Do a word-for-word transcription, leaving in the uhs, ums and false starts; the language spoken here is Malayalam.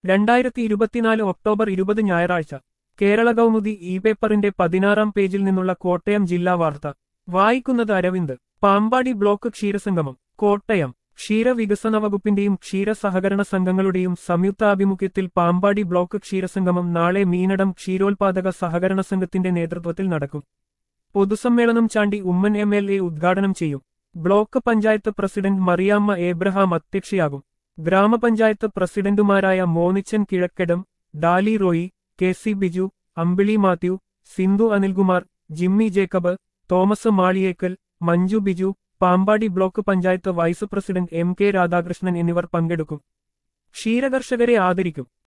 രണ്ടായിരത്തി ഇരുപത്തിനാല് ഒക്ടോബർ ഇരുപത് ഞായറാഴ്ച കേരള കൗമുദി ഇ പേപ്പറിന്റെ പതിനാറാം പേജിൽ നിന്നുള്ള കോട്ടയം ജില്ലാ വാർത്ത വായിക്കുന്നത് അരവിന്ദ്. പാമ്പാടി ബ്ലോക്ക് ക്ഷീരസംഗമം കോട്ടയം. ക്ഷീരവികസന വകുപ്പിന്റെയും ക്ഷീര സഹകരണ സംഘങ്ങളുടെയും സംയുക്താഭിമുഖ്യത്തിൽ പാമ്പാടി ബ്ലോക്ക് ക്ഷീരസംഗമം നാളെ മീനടം ക്ഷീരോത്പാദക സഹകരണ സംഘത്തിന്റെ നേതൃത്വത്തിൽ നടക്കും. പൊതുസമ്മേളനം Chandy Oommen M L A ഉദ്ഘാടനം ചെയ്യും. ബ്ലോക്ക് പഞ്ചായത്ത് പ്രസിഡന്റ് മറിയാമ്മ ഏബ്രഹാം അധ്യക്ഷയാകും. ഗ്രാമപഞ്ചായത്ത് പ്രസിഡന്റുമാരായ Monichan Kizhakkedam, Dolly Roy, K C Biju, Ambili Mathew, Sindhu Anilkumar, Jimmy Jacob, Thomas Maliyekkal, Manju Biju, Pampady block panchayat vice president M K Radhakrishnan എന്നിവർ പങ്കെടുക്കും. ക്ഷീരകർഷകരെ ആദരിക്കും.